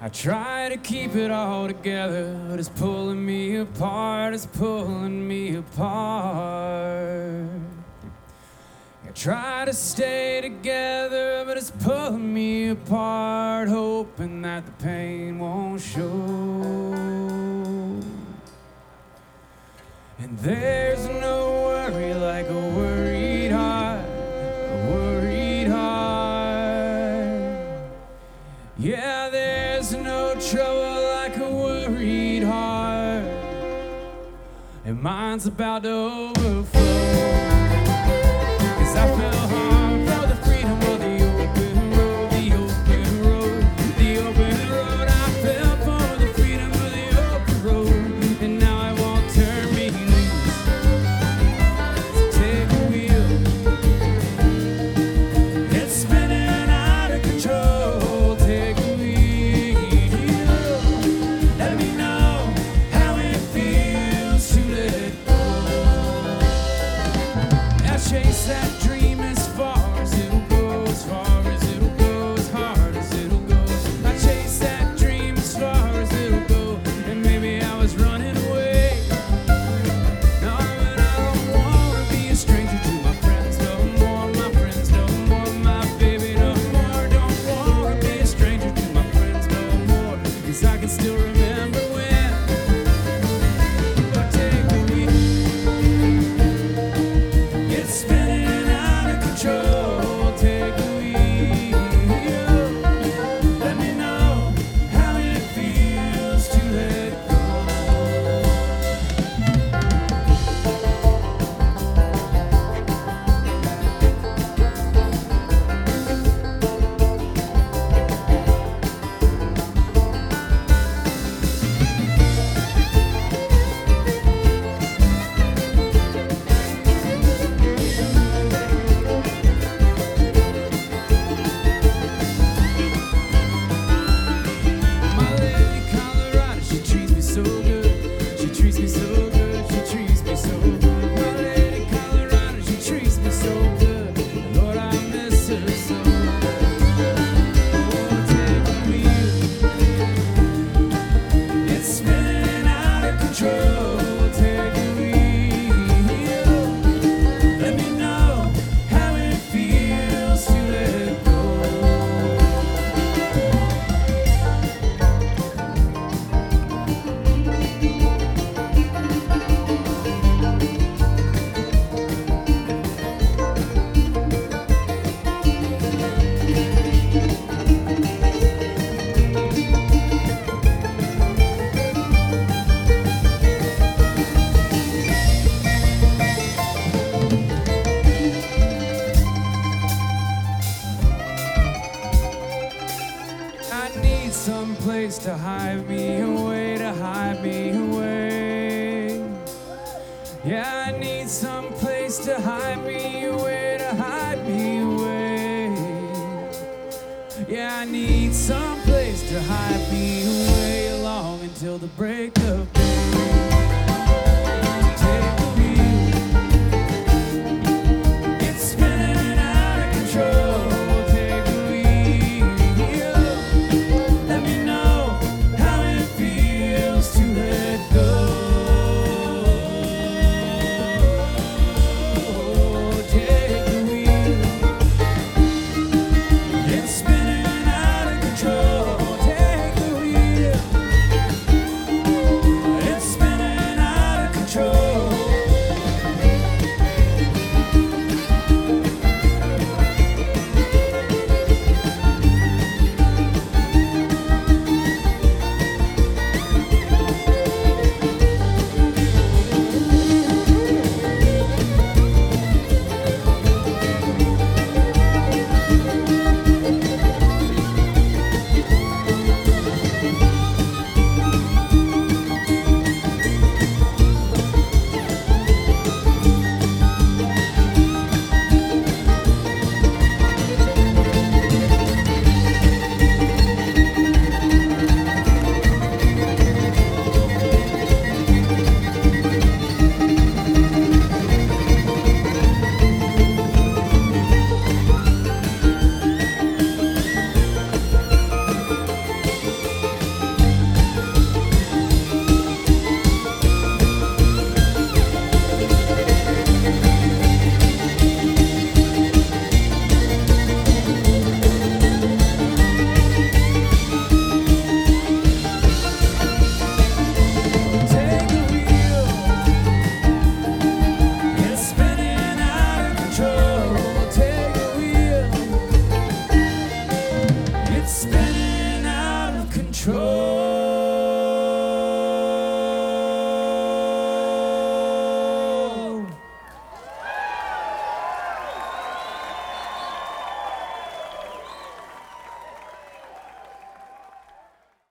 I try to keep it all together, but it's pulling me apart, it's pulling me apart. I try to stay together, but it's pulling me apart, hoping that the pain won't show. And there's no worry like a worried heart, a worried heart. Yeah, there's no trouble like a worried heart, and mine's about to overflow. 'Cause I fell hard for the freedom of the open road, the open road, the open road. I fell for the freedom of the open road, and now I won't turn me loose. So take the wheel, it's spinning out of control. Take the wheel, let me know how it feels to let go. Now chase that dream as far as it'll go, as far as it'll go, as hard as it'll go. I chase that dream as far as it'll go, and maybe I was running away. No, but I don't wanna be a stranger to my friends no more, my friends no more, my baby no more. Don't wanna be a stranger to my friends no more, 'cause I can still remember when. But take the wheel, it's spinning out of control. Take the wheel, let me know how it feels to let go. My lady Colorado, she treats me so good. She treats me so good. She treats me so good. My lady Colorado, she treats me so good. Lord, I miss her so. Oh, take the wheel, it's spinning out of control. Take the wheel, let me know how it feels to let go. I need some place to hide me away, to hide me away. Yeah, I need some place to hide me away, to hide me away. Yeah, I need some place to hide me away along until the break of day.